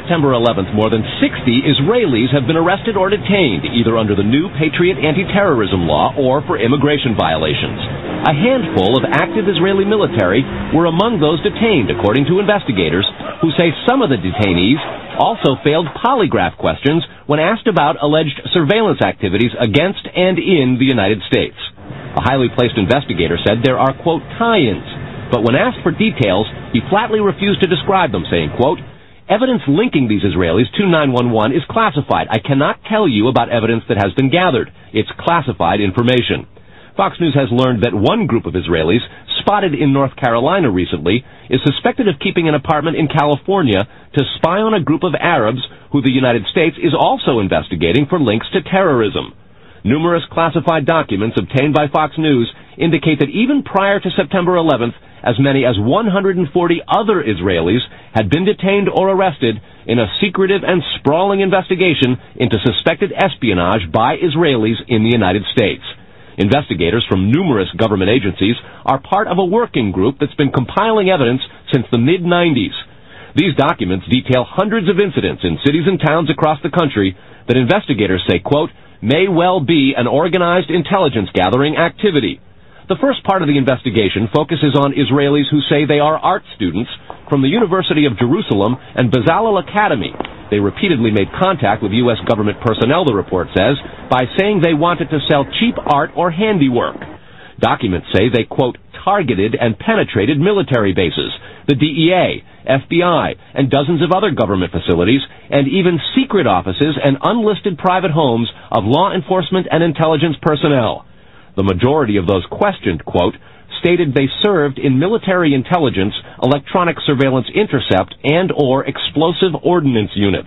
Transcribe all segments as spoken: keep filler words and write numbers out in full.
September eleventh, more than sixty Israelis have been arrested or detained, either under the new Patriot anti-terrorism law or for immigration violations. A handful of active Israeli military were among those detained, according to investigators, who say some of the detainees also failed polygraph questions when asked about alleged surveillance activities against and in the United States. A highly placed investigator said there are, quote, tie-ins, but when asked for details, he flatly refused to describe them, saying, quote, evidence linking these Israelis to nine one one is classified. I cannot tell you about evidence that has been gathered. It's classified information. Fox News has learned that one group of Israelis, spotted in North Carolina recently, is suspected of keeping an apartment in California to spy on a group of Arabs who the United States is also investigating for links to terrorism. Numerous classified documents obtained by Fox News indicate that even prior to September eleventh, as many as one hundred forty other Israelis had been detained or arrested in a secretive and sprawling investigation into suspected espionage by Israelis in the United States. Investigators from numerous government agencies are part of a working group that's been compiling evidence since the mid nineties. These documents detail hundreds of incidents in cities and towns across the country that investigators say, quote, may well be an organized intelligence gathering activity. The first part of the investigation focuses on Israelis who say they are art students from the University of Jerusalem and Bezalel Academy. They repeatedly made contact with U S government personnel, the report says, by saying they wanted to sell cheap art or handiwork. Documents say they, quote, targeted and penetrated military bases, the D E A, F B I, and dozens of other government facilities, and even secret offices and unlisted private homes of law enforcement and intelligence personnel. The majority of those questioned, quote, stated they served in military intelligence, electronic surveillance intercept, and or explosive ordnance units.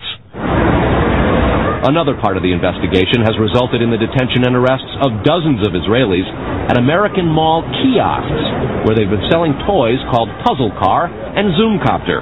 Another part of the investigation has resulted in the detention and arrests of dozens of Israelis at American Mall kiosks, where they've been selling toys called Puzzle Car and Zoomcopter.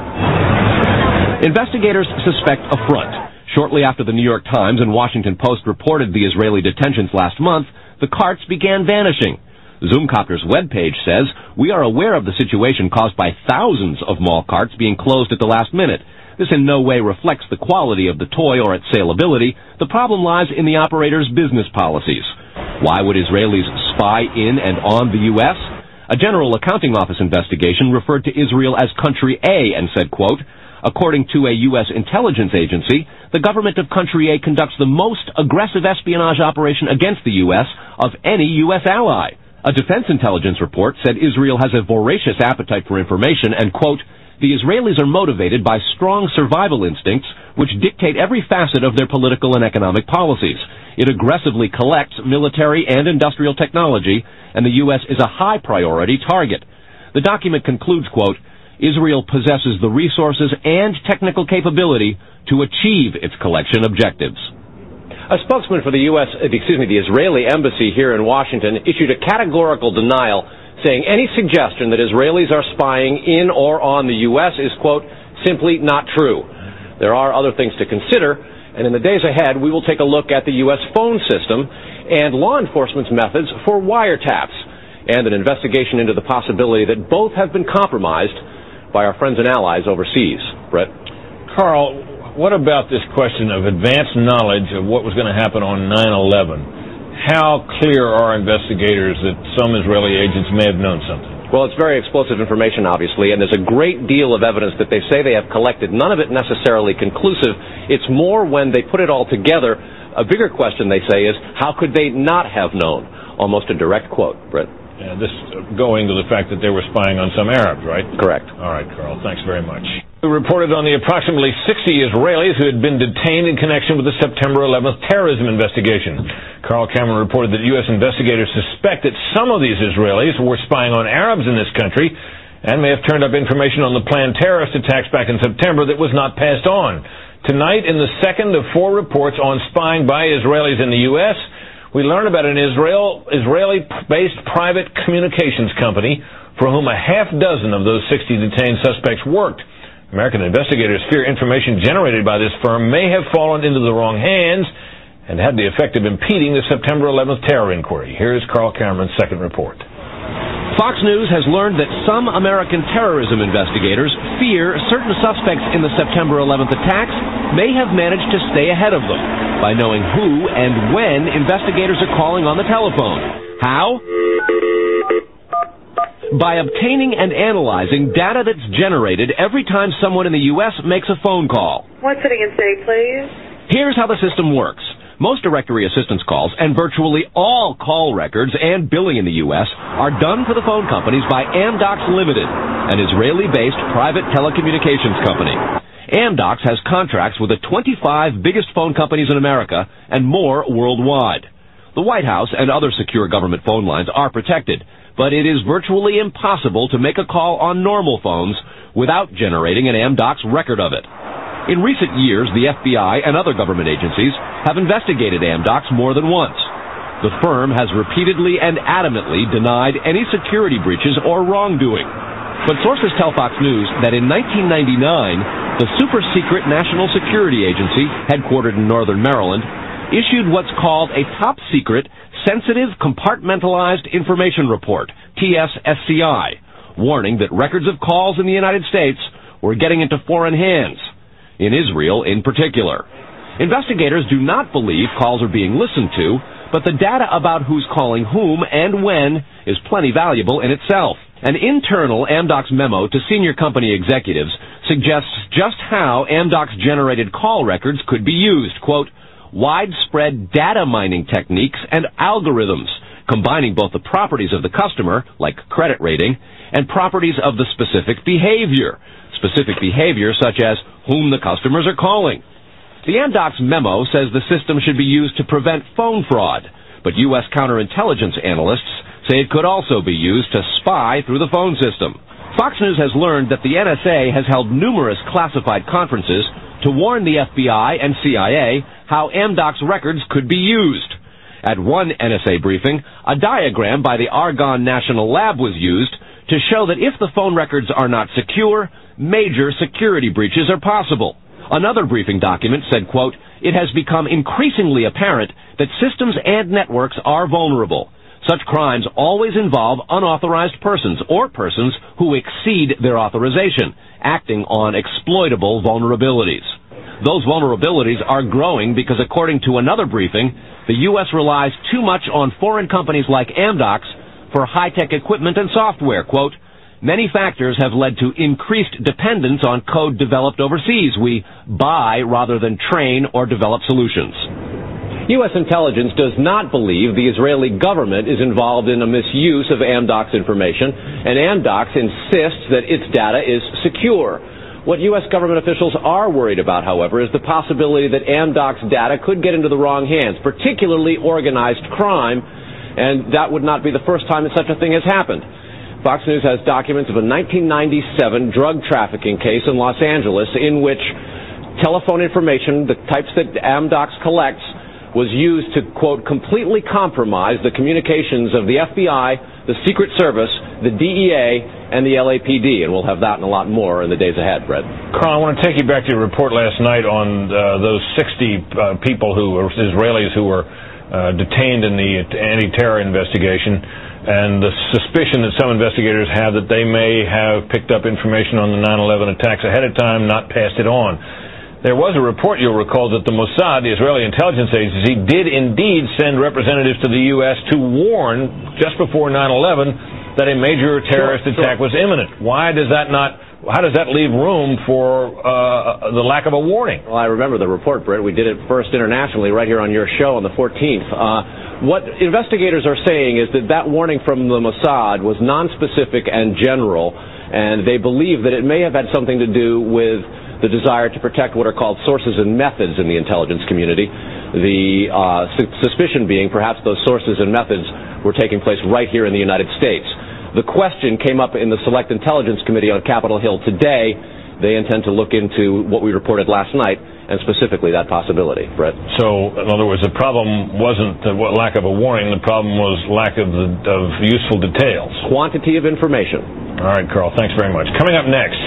Investigators suspect a front. Shortly after the New York Times and Washington Post reported the Israeli detentions last month, the carts began vanishing. Zoomcopter's webpage says, we are aware of the situation caused by thousands of mall carts being closed at the last minute. This in no way reflects the quality of the toy or its saleability. The problem lies in the operator's business policies. Why would Israelis spy in and on the U S? A General Accounting Office investigation referred to Israel as Country A and said, quote, according to a U S intelligence agency, the government of Country A conducts the most aggressive espionage operation against the U S of any U S ally. A defense intelligence report said Israel has a voracious appetite for information and, quote, the Israelis are motivated by strong survival instincts which dictate every facet of their political and economic policies. It aggressively collects military and industrial technology, and the U S is a high priority target. The document concludes, quote, Israel possesses the resources and technical capability to achieve its collection objectives. A spokesman for the U S, excuse me, the Israeli embassy here in Washington issued a categorical denial saying any suggestion that Israelis are spying in or on the U S is, quote, simply not true. There are other things to consider, and in the days ahead, we will take a look at the U S phone system and law enforcement's methods for wiretaps, and an investigation into the possibility that both have been compromised by our friends and allies overseas. Brett? Carl, what about this question of advanced knowledge of what was going to happen on nine eleven? How clear are investigators that some Israeli agents may have known something? Well, it's very explosive information, obviously, and there's a great deal of evidence that they say they have collected. None of it necessarily conclusive. It's more when they put it all together. A bigger question, they say, is how could they not have known? Almost a direct quote, Brett. Yeah, this going to the fact that they were spying on some Arabs, right? Correct. All right, Carl, thanks very much. We reported on the approximately sixty Israelis who had been detained in connection with the September eleventh terrorism investigation. Carl Cameron reported that U S investigators suspect that some of these Israelis were spying on Arabs in this country and may have turned up information on the planned terrorist attacks back in September that was not passed on. Tonight, in the second of four reports on spying by Israelis in the U S, we learn about an Israel, Israeli-based private communications company for whom a half dozen of those sixty detained suspects worked. American investigators fear information generated by this firm may have fallen into the wrong hands and had the effect of impeding the September eleventh terror inquiry. Here is Carl Cameron's second report. Fox News has learned that some American terrorism investigators fear certain suspects in the September eleventh attacks may have managed to stay ahead of them by knowing who and when investigators are calling on the telephone. How? By obtaining and analyzing data that's generated every time someone in the U S makes a phone call. One sitting in state, please. Here's how the system works. Most directory assistance calls and virtually all call records and billing in the U S are done for the phone companies by Amdocs Limited, an Israeli-based private telecommunications company. Amdocs has contracts with the twenty-five biggest phone companies in America and more worldwide. The White House and other secure government phone lines are protected, but it is virtually impossible to make a call on normal phones without generating an Amdocs record of it. In recent years, the F B I and other government agencies have investigated Amdocs more than once. The firm has repeatedly and adamantly denied any security breaches or wrongdoing. But sources tell Fox News that in nineteen ninety-nine, the super-secret National Security Agency, headquartered in northern Maryland, issued what's called a top-secret Sensitive Compartmentalized Information Report, T S S C I, warning that records of calls in the United States were getting into foreign hands, in Israel in particular. Investigators do not believe calls are being listened to, but the data about who's calling whom and when is plenty valuable in itself. An internal Amdocs memo to senior company executives suggests just how Amdocs-generated call records could be used. Quote, widespread data mining techniques and algorithms, combining both the properties of the customer, like credit rating, and properties of the specific behavior, specific behavior such as whom the customers are calling. The Amdocs memo says the system should be used to prevent phone fraud, but U S counterintelligence analysts say it could also be used to spy through the phone system. Fox News has learned that the N S A has held numerous classified conferences to warn the F B I and C I A how Amdocs records could be used. At one N S A briefing, a diagram by the Argonne National Lab was used to show that if the phone records are not secure, major security breaches are possible. Another briefing document said, quote, it has become increasingly apparent that systems and networks are vulnerable. Such crimes always involve unauthorized persons or persons who exceed their authorization, acting on exploitable vulnerabilities. Those vulnerabilities are growing because, according to another briefing, the U S relies too much on foreign companies like Amdocs for high-tech equipment and software. Quote, many factors have led to increased dependence on code developed overseas. We buy rather than train or develop solutions. U S intelligence does not believe the Israeli government is involved in a misuse of Amdocs information, and Amdocs insists that its data is secure. What U S government officials are worried about, however, is the possibility that Amdocs data could get into the wrong hands, particularly organized crime, and that would not be the first time that such a thing has happened. Fox News has documents of a nineteen ninety-seven drug trafficking case in Los Angeles in which telephone information, the types that Amdocs collects, was used to, quote, completely compromise the communications of the F B I, the Secret Service, the D E A, and the L A P D, and we'll have that and a lot more in the days ahead, Fred. Carl, I want to take you back to your report last night on uh, those sixty uh, people who were Israelis who were uh, detained in the anti-terror investigation, and the suspicion that some investigators have that they may have picked up information on the nine eleven attacks ahead of time, not passed it on. There was a report, you'll recall, that the Mossad, the Israeli intelligence agency, did indeed send representatives to the U S to warn, just before nine eleven, that a major terrorist sure, attack sure. was imminent. Why does that not, how does that leave room for uh, the lack of a warning? Well, I remember the report, Britt. We did it first internationally right here on your show on the fourteenth. Uh, what investigators are saying is that that warning from the Mossad was nonspecific and general, and they believe that it may have had something to do with the desire to protect what are called sources and methods in the intelligence community. The uh, su- suspicion being perhaps those sources and methods were taking place right here in the United States. The question came up in the Select Intelligence Committee on Capitol Hill today. They intend to look into what we reported last night, and specifically that possibility. Brett? So, in other words, the problem wasn't the lack of a warning, the problem was lack of, the, of useful details. Quantity of information. All right, Carl, thanks very much. Coming up next,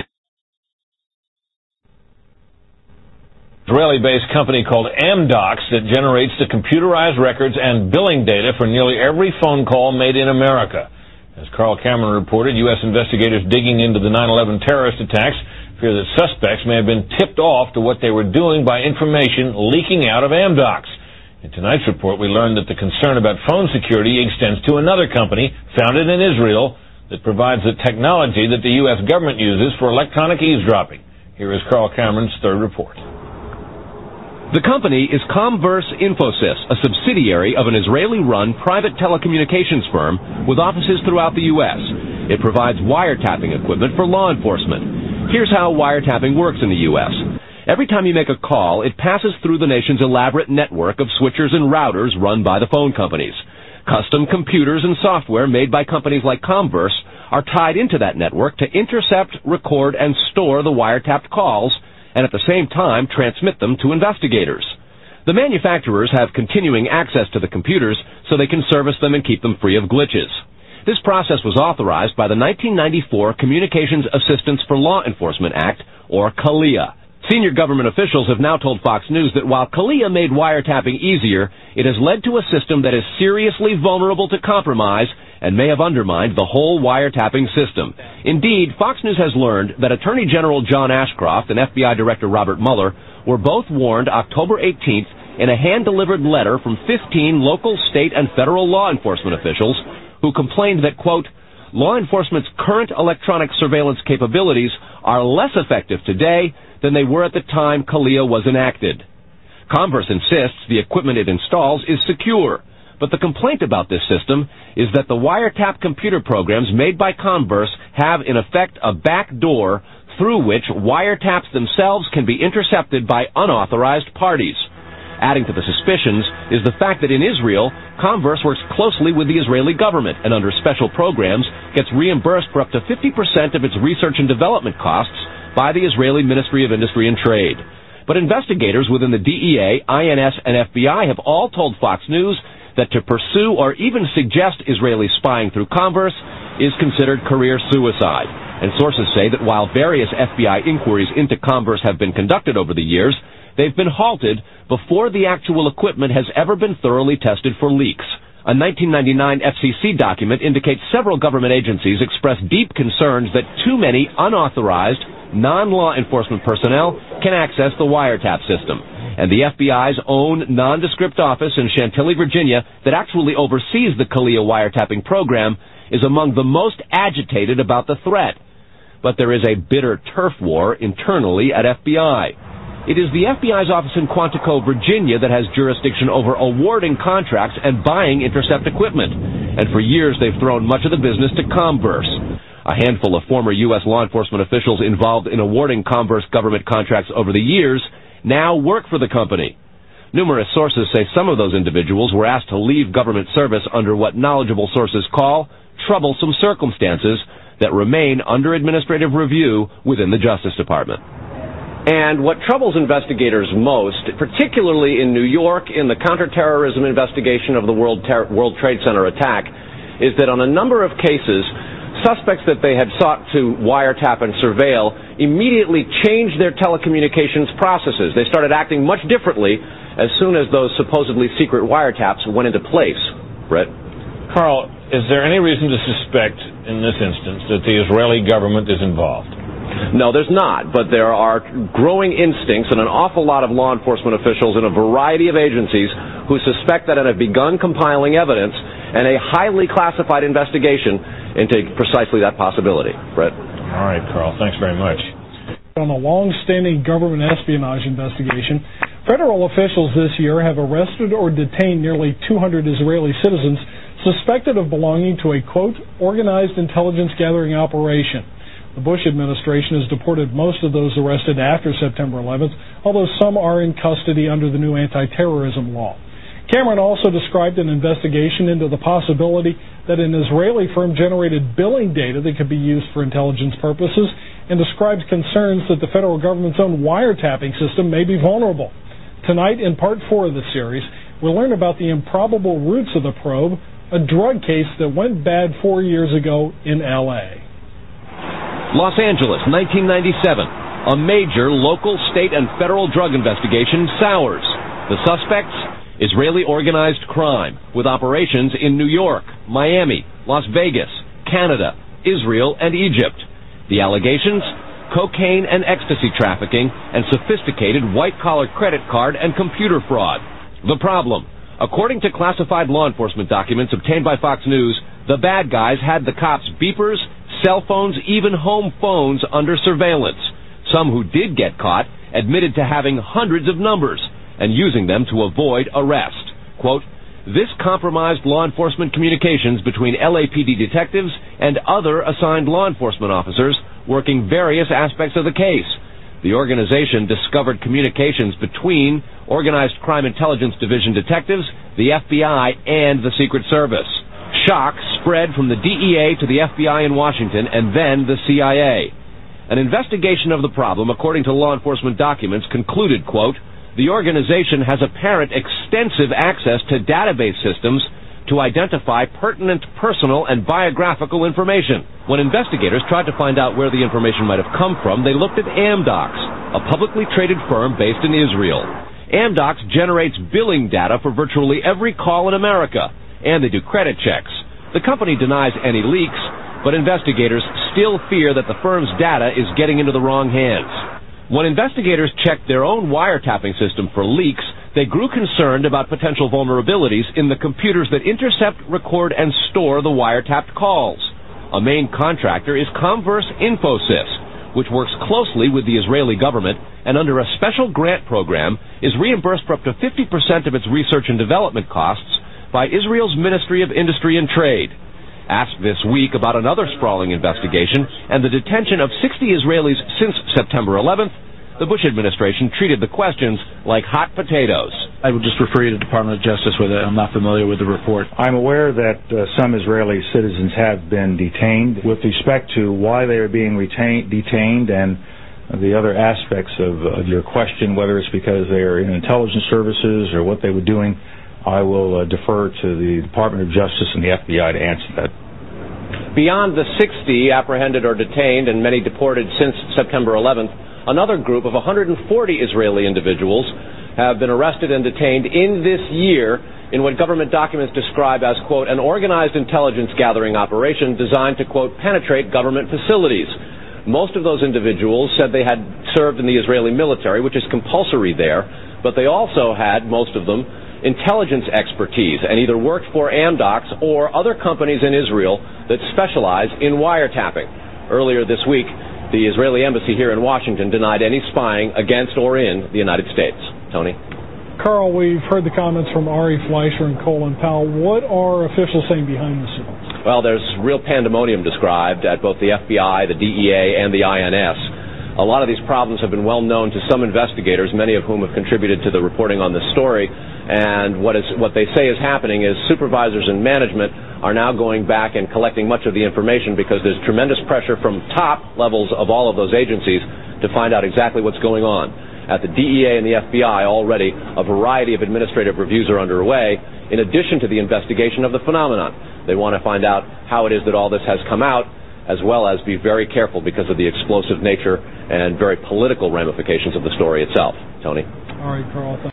Israeli-based company called Amdocs that generates the computerized records and billing data for nearly every phone call made in America. As Carl Cameron reported, U S investigators digging into the nine eleven terrorist attacks fear that suspects may have been tipped off to what they were doing by information leaking out of Amdocs. In tonight's report, we learned that the concern about phone security extends to another company founded in Israel that provides the technology that the U S government uses for electronic eavesdropping. Here is Carl Cameron's third report. The company is Comverse Infosys, a subsidiary of an Israeli-run private telecommunications firm with offices throughout the U S. It provides wiretapping equipment for law enforcement. Here's how wiretapping works in the U S. Every time you make a call, it passes through the nation's elaborate network of switchers and routers run by the phone companies. Custom computers and software made by companies like Comverse are tied into that network to intercept, record, and store the wiretapped calls, and at the same time transmit them to investigators. The manufacturers have continuing access to the computers so they can service them and keep them free of glitches. This process was authorized by the nineteen ninety-four Communications Assistance for Law Enforcement Act, or CALEA. Senior government officials have now told Fox News that while CALEA made wiretapping easier, it has led to a system that is seriously vulnerable to compromise and may have undermined the whole wiretapping system. Indeed, Fox News has learned that Attorney General John Ashcroft and F B I Director Robert Mueller were both warned October eighteenth in a hand-delivered letter from fifteen local, state, and federal law enforcement officials who complained that, quote, law enforcement's current electronic surveillance capabilities are less effective today than they were at the time CALEA was enacted. Comverse insists the equipment it installs is secure, but the complaint about this system is that the wiretap computer programs made by Comverse have, in effect, a back door through which wiretaps themselves can be intercepted by unauthorized parties. Adding to the suspicions is the fact that in Israel, Comverse works closely with the Israeli government and under special programs gets reimbursed for up to fifty percent of its research and development costs by the Israeli Ministry of Industry and Trade. But investigators within the D E A, I N S, and F B I have all told Fox News that to pursue or even suggest Israeli spying through Comverse is considered career suicide. And sources say that while various F B I inquiries into Comverse have been conducted over the years, they've been halted before the actual equipment has ever been thoroughly tested for leaks. A nineteen ninety-nine F C C document indicates several government agencies expressed deep concerns that too many unauthorized, non-law enforcement personnel can access the wiretap system. And the F B I's own nondescript office in Chantilly, Virginia, that actually oversees the CALEA wiretapping program, is among the most agitated about the threat. But there is a bitter turf war internally at F B I. It is the F B I's office in Quantico, Virginia, that has jurisdiction over awarding contracts and buying intercept equipment. And for years, they've thrown much of the business to Comverse. A handful of former U S law enforcement officials involved in awarding Comverse government contracts over the years now work for the company. Numerous sources say some of those individuals were asked to leave government service under what knowledgeable sources call troublesome circumstances that remain under administrative review within the Justice Department. And what troubles investigators most, particularly in New York in the counterterrorism investigation of the World, Ter- World Trade Center attack, is that on a number of cases, suspects that they had sought to wiretap and surveil immediately changed their telecommunications processes. They started acting much differently as soon as those supposedly secret wiretaps went into place. Brett? Carl, is there any reason to suspect in this instance that the Israeli government is involved? No, there's not, but there are growing instincts and an awful lot of law enforcement officials in a variety of agencies who suspect that and have begun compiling evidence and a highly classified investigation into precisely that possibility. Brett? All right, Carl, thanks very much. On a long-standing government espionage investigation, federal officials this year have arrested or detained nearly two hundred Israeli citizens suspected of belonging to a, quote, organized intelligence gathering operation. The Bush administration has deported most of those arrested after September eleventh, although some are in custody under the new anti-terrorism law. Cameron also described an investigation into the possibility that an Israeli firm generated billing data that could be used for intelligence purposes, and described concerns that the federal government's own wiretapping system may be vulnerable. Tonight, in part four of the series, we'll learn about the improbable roots of the probe, a drug case that went bad four years ago in L A Los Angeles, nineteen ninety-seven. A major local, state, and federal drug investigation sours. The suspects? Israeli organized crime, with operations in New York, Miami, Las Vegas, Canada, Israel, and Egypt. The allegations? Cocaine and ecstasy trafficking and sophisticated white-collar credit card and computer fraud. The problem? According to classified law enforcement documents obtained by Fox News, the bad guys had the cops' beepers, cell phones, even home phones under surveillance. Some who did get caught admitted to having hundreds of numbers and using them to avoid arrest. Quote, this compromised law enforcement communications between L A P D detectives and other assigned law enforcement officers working various aspects of the case. The organization discovered communications between Organized Crime Intelligence Division detectives, the F B I, and the Secret Service. Shock spread from the D E A to the F B I in Washington and then the C I A. An investigation of the problem, according to law enforcement documents, concluded, quote, the organization has apparent extensive access to database systems to identify pertinent personal and biographical information. When investigators tried to find out where the information might have come from, they looked at Amdocs, a publicly traded firm based in Israel. Amdocs generates billing data for virtually every call in America, and they do credit checks. The company denies any leaks, but investigators still fear that the firm's data is getting into the wrong hands. When investigators checked their own wiretapping system for leaks, they grew concerned about potential vulnerabilities in the computers that intercept, record, and store the wiretapped calls. A main contractor is Comverse Infosys, which works closely with the Israeli government and under a special grant program is reimbursed for up to fifty percent of its research and development costs by Israel's Ministry of Industry and Trade. Asked this week about another sprawling investigation and the detention of sixty Israelis since September eleventh, the Bush administration treated the questions like hot potatoes. I would just refer you to the Department of Justice with it. I'm not familiar with the report. I'm aware that uh, some Israeli citizens have been detained. With respect to why they are being retained, detained and the other aspects of, of your question, whether it's because they are in intelligence services or what they were doing, I will uh, defer to the Department of Justice and the F B I to answer that. Beyond the sixty apprehended or detained and many deported since September eleventh, another group of one hundred forty Israeli individuals have been arrested and detained in this year in what government documents describe as, quote, an organized intelligence gathering operation designed to, quote, penetrate government facilities. Most of those individuals said they had served in the Israeli military, which is compulsory there, but they also had, most of them, intelligence expertise and either worked for Amdocs or other companies in Israel that specialize in wiretapping. Earlier this week, the Israeli embassy here in Washington denied any spying against or in the United States. Tony? Carl, we've heard the comments from Ari Fleischer and Colin Powell. What are officials saying behind the scenes? Well, there's real pandemonium described at both the F B I, the D E A, and the I N S. A lot of these problems have been well known to some investigators, many of whom have contributed to the reporting on this story. And what is what they say is happening is supervisors and management are now going back and collecting much of the information because there's tremendous pressure from top levels of all of those agencies to find out exactly what's going on. At the D E A and the F B I already, a variety of administrative reviews are underway, in addition to the investigation of the phenomenon. They want to find out how it is that all this has come out, as well as be very careful because of the explosive nature and very political ramifications of the story itself. Tony? All right, Carl.